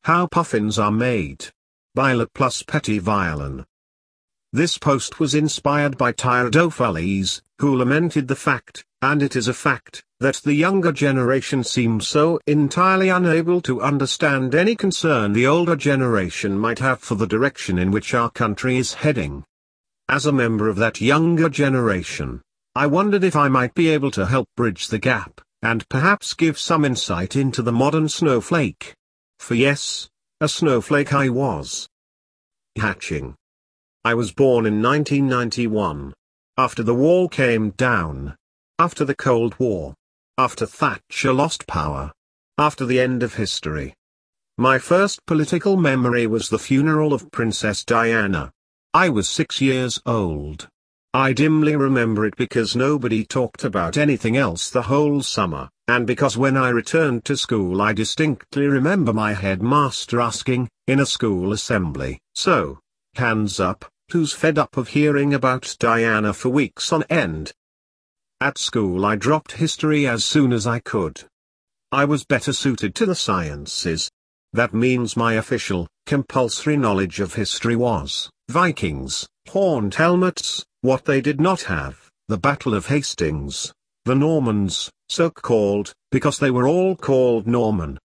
How Puffins Are Made. By La Plus Petit Violin. This post was inspired by Tyrdophiles, who lamented the fact, and it is a fact, that the younger generation seems so entirely unable to understand any concern the older generation might have for the direction in which our country is heading. As a member of that younger generation, I wondered if I might be able to help bridge the gap, and perhaps give some insight into the modern snowflake. For yes, a snowflake I was. Hatching. I was born in 1991. After the wall came down. After the Cold War. After Thatcher lost power. After the end of history. My first political memory was the funeral of Princess Diana. I was 6 years old. I dimly remember it because nobody talked about anything else the whole summer, and because when I returned to school I distinctly remember my headmaster asking, in a school assembly, "So, hands up, who's fed up of hearing about Diana for weeks on end?" At school I dropped history as soon as I could. I was better suited to the sciences. That means my official, compulsory knowledge of history was, Vikings, horned helmets, what they did not have, the Battle of Hastings, the Normans, so called, because they were all called Norman.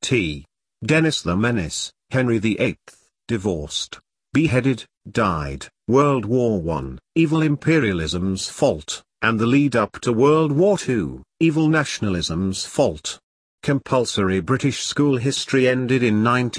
Dennis the Menace, Henry VIII, divorced, beheaded, died, World War I, evil imperialism's fault, and the lead-up to World War II, evil nationalism's fault. Compulsory British school history ended in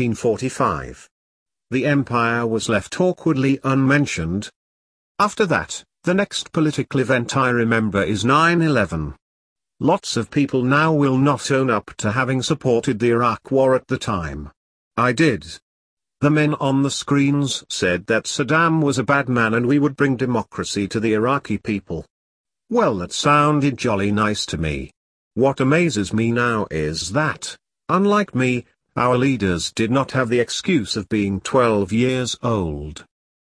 1945. The Empire was left awkwardly unmentioned. After that, the next political event I remember is 9/11. Lots of people now will not own up to having supported the Iraq War at the time. I did. The men on the screens said that Saddam was a bad man and we would bring democracy to the Iraqi people. Well, that sounded jolly nice to me. What amazes me now is that, unlike me, our leaders did not have the excuse of being 12 years old.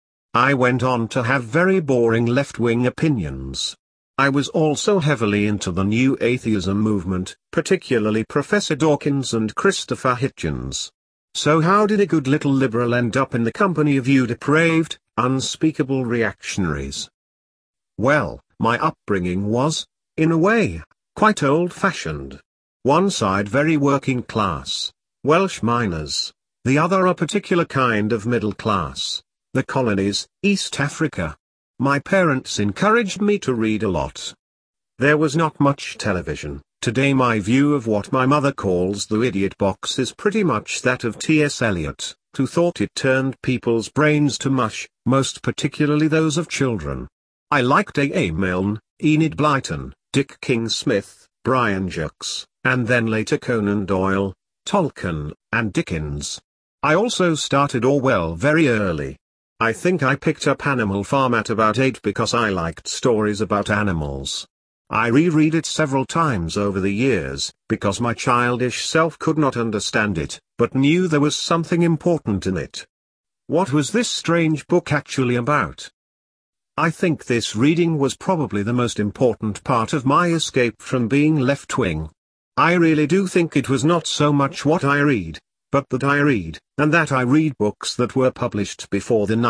I went on to have very boring left-wing opinions. I was also heavily into the new atheism movement, particularly Professor Dawkins and Christopher Hitchens. So how did a good little liberal end up in the company of you depraved, unspeakable reactionaries? Well, my upbringing was, in a way, quite old-fashioned. One side very working class, Welsh miners, the other a particular kind of middle class, the colonies, East Africa. My parents encouraged me to read a lot. There was not much television. Today my view of what my mother calls the idiot box is pretty much that of T.S. Eliot, who thought it turned people's brains to mush, most particularly those of children. I liked A. Milne, Enid Blyton, Dick King-Smith, Brian Jacques, and then later Conan Doyle, Tolkien, and Dickens. I also started Orwell very early. I think I picked up Animal Farm at about 8 because I liked stories about animals. I reread it several times over the years, because my childish self could not understand it, but knew there was something important in it. What was this strange book actually about? I think this reading was probably the most important part of my escape from being left-wing. I really do think it was not so much what I read, but that I read, and that I read books that were published before the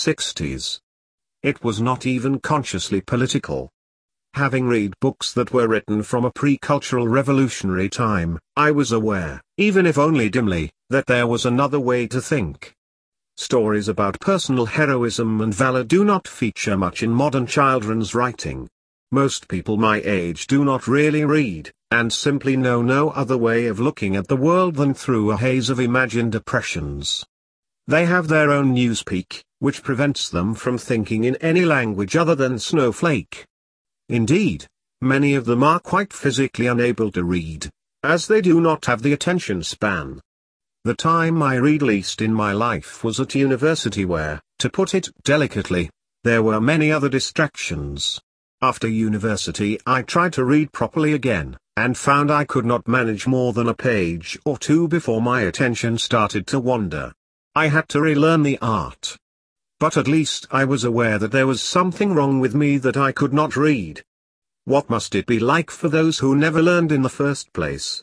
1960s. It was not even consciously political. Having read books that were written from a pre-cultural revolutionary time, I was aware, even if only dimly, that there was another way to think. Stories about personal heroism and valor do not feature much in modern children's writing. Most people my age do not really read, and simply know no other way of looking at the world than through a haze of imagined oppressions. They have their own newspeak, which prevents them from thinking in any language other than snowflake. Indeed, many of them are quite physically unable to read, as they do not have the attention span. The time I read least in my life was at university where, to put it delicately, there were many other distractions. After university I tried to read properly again, and found I could not manage more than a page or two before my attention started to wander. I had to relearn the art. But at least I was aware that there was something wrong with me that I could not read. What must it be like for those who never learned in the first place?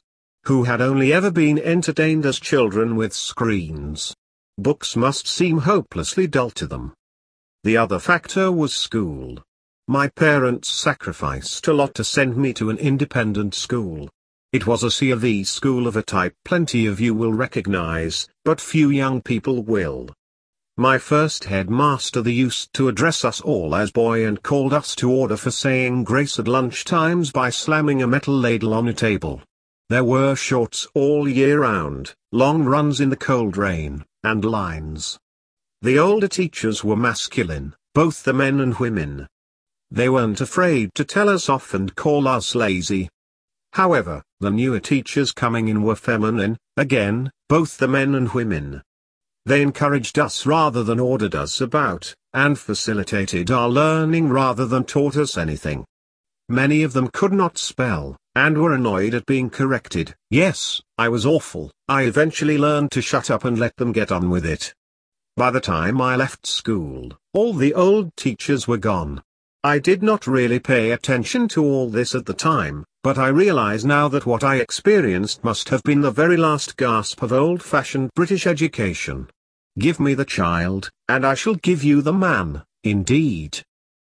who had only ever been entertained as children with screens. Books must seem hopelessly dull to them. The other factor was school. My parents sacrificed a lot to send me to an independent school. It was a C of E school of a type plenty of you will recognize, but few young people will. My first headmaster used to address us all as boy and called us to order for saying grace at lunch times by slamming a metal ladle on a table. There were shorts all year round, long runs in the cold rain, and lines. The older teachers were masculine, both the men and women. They weren't afraid to tell us off and call us lazy. However, the newer teachers coming in were feminine, again, both the men and women. They encouraged us rather than ordered us about, and facilitated our learning rather than taught us anything. Many of them could not spell, and were annoyed at being corrected. Yes, I was awful. I eventually learned to shut up and let them get on with it. By the time I left school, all the old teachers were gone. I did not really pay attention to all this at the time, but I realize now that what I experienced must have been the very last gasp of old-fashioned British education. Give me the child, and I shall give you the man, indeed.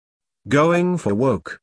Going for woke.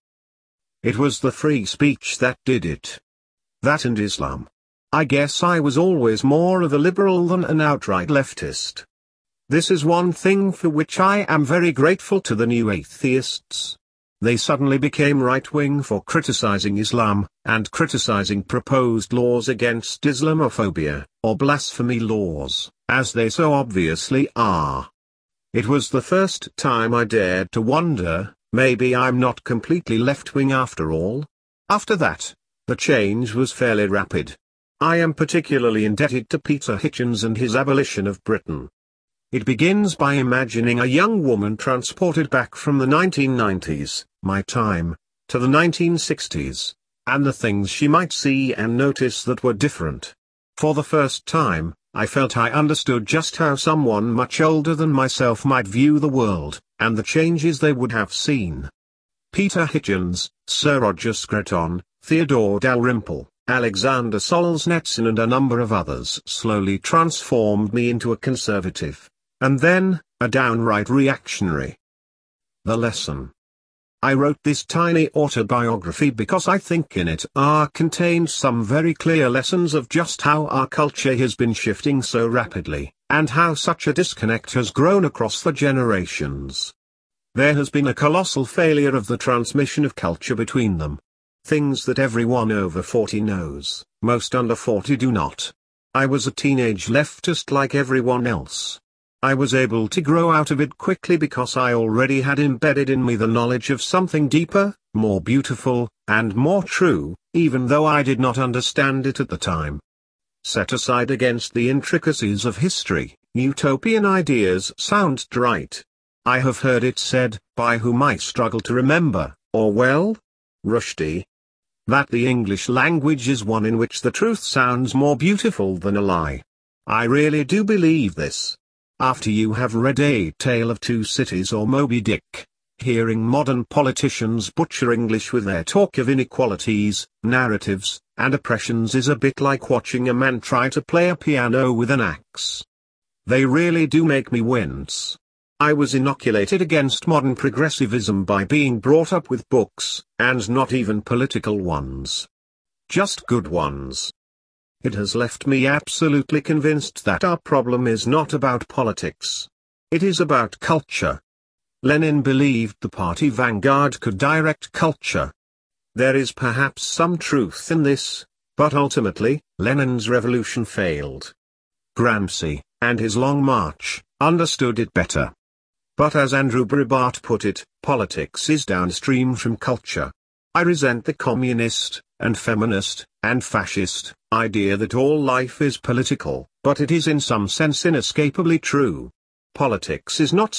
It was the free speech that did it. That and Islam. I guess I was always more of a liberal than an outright leftist. This is one thing for which I am very grateful to the new atheists. They suddenly became right-wing for criticizing Islam, and criticizing proposed laws against Islamophobia, or blasphemy laws, as they so obviously are. It was the first time I dared to wonder, maybe I'm not completely left-wing after all. After that, the change was fairly rapid. I am particularly indebted to Peter Hitchens and his abolition of Britain. It begins by imagining a young woman transported back from the 1990s, my time, to the 1960s, and the things she might see and notice that were different. For the first time, I felt I understood just how someone much older than myself might view the world, and the changes they would have seen. Peter Hitchens, Sir Roger Scruton, Theodore Dalrymple, Alexander Solzhenitsyn and a number of others slowly transformed me into a conservative. And then, a downright reactionary. The lesson. I wrote this tiny autobiography because I think in it are contained some very clear lessons of just how our culture has been shifting so rapidly, and how such a disconnect has grown across the generations. There has been a colossal failure of the transmission of culture between them. Things that everyone over 40 knows, most under 40 do not. I was a teenage leftist like everyone else. I was able to grow out of it quickly because I already had embedded in me the knowledge of something deeper, more beautiful, and more true, even though I did not understand it at the time. Set aside against the intricacies of history, utopian ideas sound right. I have heard it said, by whom I struggle to remember, Orwell? Rushdie? That the English language is one in which the truth sounds more beautiful than a lie. I really do believe this. After you have read A Tale of Two Cities or Moby Dick, hearing modern politicians butcher English with their talk of inequalities, narratives, and oppressions is a bit like watching a man try to play a piano with an axe. They really do make me wince. I was inoculated against modern progressivism by being brought up with books, and not even political ones. Just good ones. It has left me absolutely convinced that our problem is not about politics. It is about culture. Lenin believed the party vanguard could direct culture. There is perhaps some truth in this, but ultimately, Lenin's revolution failed. Gramsci, and his Long March, understood it better. But as Andrew Breitbart put it, politics is downstream from culture. I resent the communist, and feminist, and fascist, idea that all life is political, but it is in some sense inescapably true. Politics is not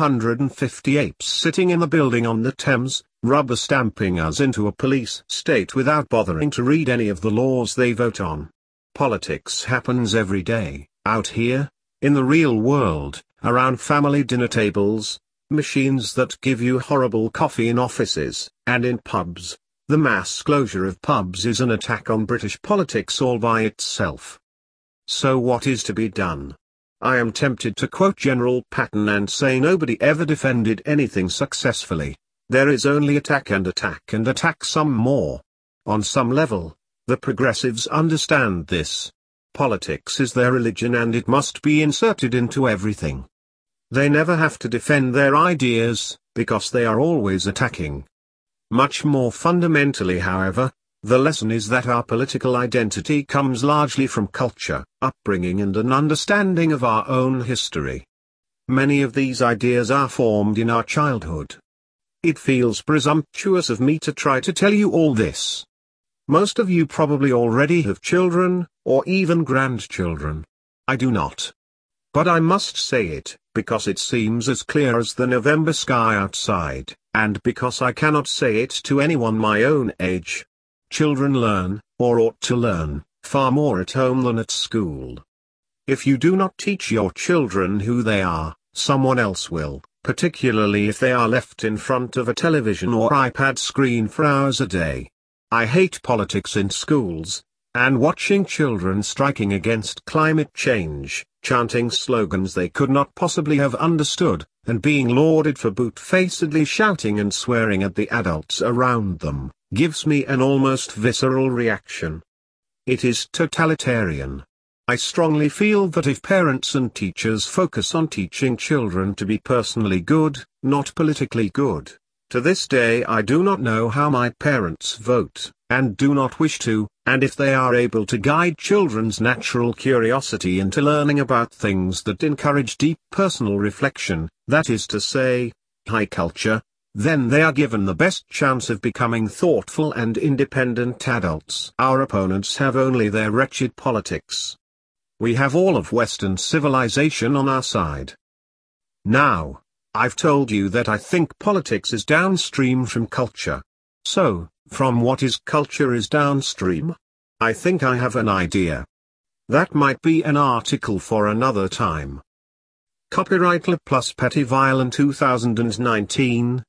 650 apes sitting in the building on the Thames, rubber stamping us into a police state without bothering to read any of the laws they vote on. Politics happens every day, out here, in the real world, around family dinner tables, machines that give you horrible coffee in offices, and in pubs, The mass closure of pubs is an attack on British politics all by itself. So what is to be done? I am tempted to quote General Patton and say nobody ever defended anything successfully. There is only attack and attack and attack some more. On some level, the progressives understand this. Politics is their religion and it must be inserted into everything. They never have to defend their ideas, because they are always attacking. Much more fundamentally, however, the lesson is that our political identity comes largely from culture, upbringing and an understanding of our own history. Many of these ideas are formed in our childhood. It feels presumptuous of me to try to tell you all this. Most of you probably already have children, or even grandchildren. I do not. But I must say it, because it seems as clear as the November sky outside, and because I cannot say it to anyone my own age. Children learn, or ought to learn, far more at home than at school. If you do not teach your children who they are, someone else will, particularly if they are left in front of a television or iPad screen for hours a day. I hate politics in schools, and watching children striking against climate change, chanting slogans they could not possibly have understood, and being lauded for boot-facedly shouting and swearing at the adults around them, gives me an almost visceral reaction. It is totalitarian. I strongly feel that if parents and teachers focus on teaching children to be personally good, not politically good. To this day I do not know how my parents vote, and do not wish to, and if they are able to guide children's natural curiosity into learning about things that encourage deep personal reflection, that is to say, high culture, then they are given the best chance of becoming thoughtful and independent adults. Our opponents have only their wretched politics. We have all of Western civilization on our side. Now, I've told you that I think politics is downstream from culture. So, from what is culture is downstream? I think I have an idea. That might be an article for another time. Copyright LaPlus Petty Violin 2019,